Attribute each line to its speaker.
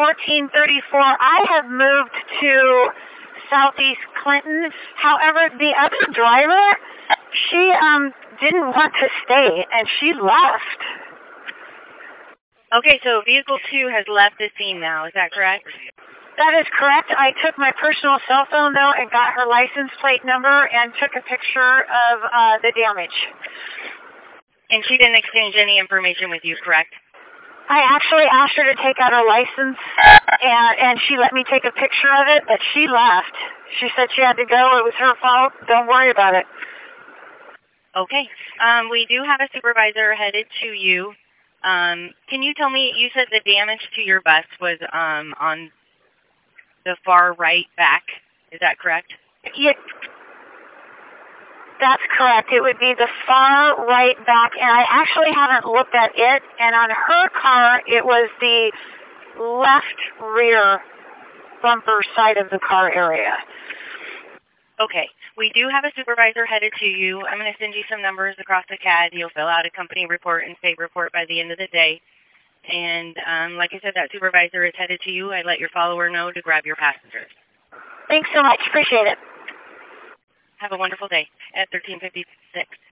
Speaker 1: 1434. I have moved to Southeast Clinton. However, the other driver, she didn't want to stay, and she left.
Speaker 2: Okay, so vehicle 2 has left the scene now. Is that correct?
Speaker 1: That is correct. I took my personal cell phone, though, and got her license plate number and took a picture of the damage.
Speaker 2: And she didn't exchange any information with you, correct?
Speaker 1: I actually asked her to take out her license, and she let me take a picture of it, but she left. She said she had to go. It was her fault. Don't worry about it.
Speaker 2: Okay. We do have a supervisor headed to you. Can you tell me, you said the damage to your bus was on the far right back. Is that correct?
Speaker 1: Yeah, that's correct. It would be the far right back, and I actually haven't looked at it. And on her car, it was the left rear bumper side of the car area.
Speaker 2: Okay. We do have a supervisor headed to you. I'm going to send you some numbers across the CAD. You'll fill out a company report and state report by the end of the day. And like I said, that supervisor is headed to you. I let your follower know to grab your passengers.
Speaker 1: Thanks so much. Appreciate it.
Speaker 2: Have a wonderful day at 1356.